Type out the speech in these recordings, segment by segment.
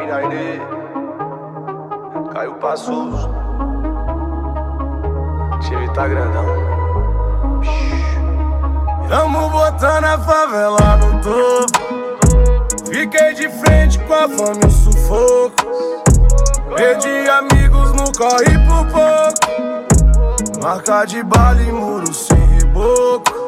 Jairê, Caio Passos, time tá grandão. Tamo botando a favela no topo. Fiquei de frente com a fome e o sufoco. Perdi amigos no corre por pouco. Marca de bala e muro sem reboco.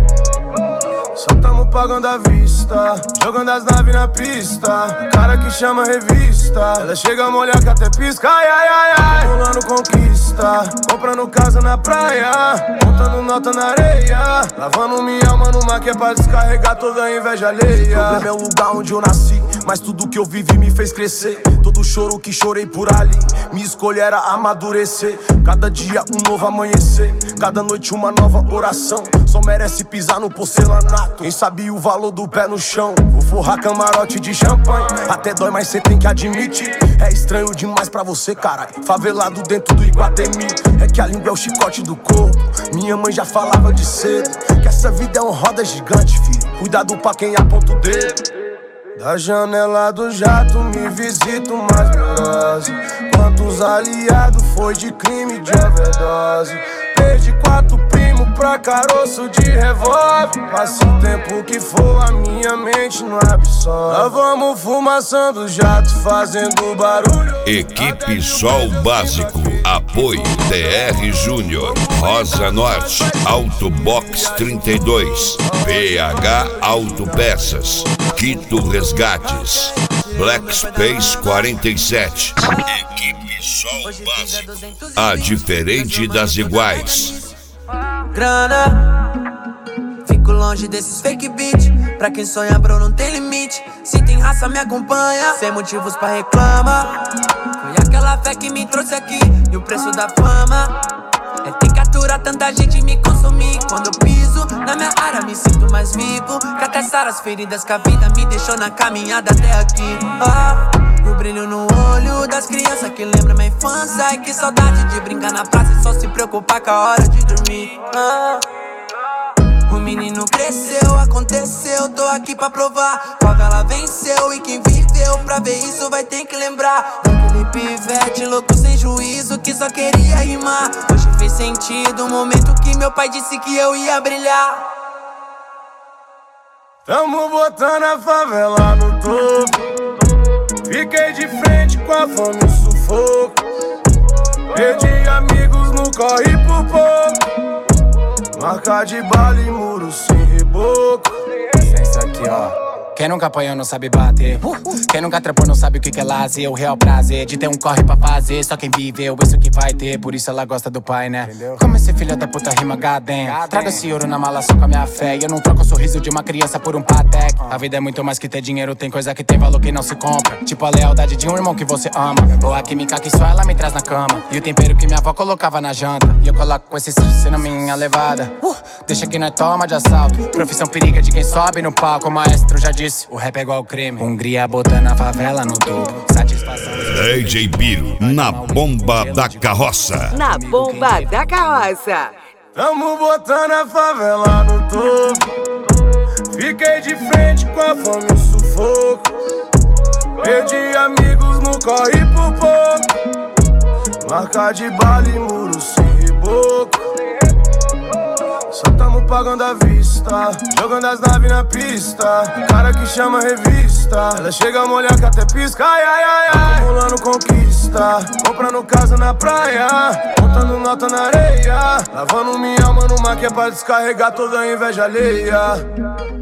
Só tamo pagando à vista, jogando as naves na pista. Cara que chama revista, ela chega a molhar que até pisca. Ai, ai, ai, ai, rolando conquista, comprando casa na praia, montando nota na areia, lavando minha alma numa que é pra descarregar toda a inveja alheia. O problema é o lugar onde eu nasci, mas tudo que eu vivi me fez crescer. Todo choro que chorei por ali, minha escolha era amadurecer. Cada dia um novo amanhecer, cada noite uma nova oração. Só merece pisar no porcelanato quem sabia o valor do pé no chão. Vou forrar camarote de champanhe, até dói, mas cê tem que admitir. É estranho demais pra você, caralho, favelado dentro do Iguatemi. É que a língua é o chicote do corpo. Minha mãe já falava de cedo que essa vida é uma roda gigante, filho. Cuidado pra quem aponta o dedo. Da janela do jato me visito mais veloz. Quantos aliados foi de crime de overdose. Perdi 4 primos pra caroço de revólver. Passa o tempo que for, a minha mente não absorve. Nós vamos fumaçando jato, fazendo barulho. Equipe Sol Básico. Apoio DR Júnior, Rosa Norte, Autobox 32, PH Autopeças, Quito Resgates, Black Space 47. Equipe Sol Básico. A diferente das iguais. Grana, fico longe desses fake beat. Pra quem sonha, bro, não tem limite. Se tem raça, me acompanha, sem motivos pra reclamar. Foi aquela fé que me trouxe aqui, e o preço da fama é ter que aturar tanta gente me consumir. Quando eu piso na minha área, me sinto mais vivo. Que até sarar as feridas que a vida me deixou na caminhada até aqui. O brilho no olho das crianças que lembra minha infância. Ai, que saudade de brincar na praça e só se preocupar com a hora de dormir. O menino cresceu, aconteceu, tô aqui pra provar. Favela venceu e quem viveu pra ver isso vai ter que lembrar. Daquele pivete louco sem juízo que só queria rimar. Hoje fez sentido o momento que meu pai disse que eu ia brilhar. Tamo botando a favela no topo. Fiquei de frente com a fome e o sufoco. Perdi amigos no corre por pouco. Marca de bala e muro sem reboco. Isso aqui, ó. Quem nunca apanhou não sabe bater. Quem nunca trampou não sabe o que é lazer. O real prazer de ter um corre pra fazer. Só quem viveu, isso que vai ter. Por isso ela gosta do pai, né? Entendeu? Como esse filho da puta rima gadem. Traga esse ouro na mala só com a minha fé. E eu não troco o sorriso de uma criança por um Patek. A vida é muito mais que ter dinheiro. Tem coisa que tem valor que não se compra. Tipo a lealdade de um irmão que você ama. Ou a química que só ela me traz na cama. E o tempero que minha avó colocava na janta. E eu coloco com esse sino na minha levada. Deixa que nós toma de assalto. Profissão periga de quem sobe no palco. O maestro já disse, o rap é igual crime. Hungria botando a favela no topo. Satisfação. DJ Biro, na bomba da carroça. Na bomba da carroça. Tamo botando a favela no topo. Fiquei de frente com a fome e o sufoco. Perdi amigos no corre por pouco. Marca de bala e muro sem reboco. Só tamo pagando à vista, jogando as naves na pista. Cara que chama revista, ela chega a molhar que até pisca. Ai, ai, ai, ai, acumulando conquista, comprando casa na praia, montando nota na areia, lavando minha alma numa que é pra descarregar toda a inveja alheia.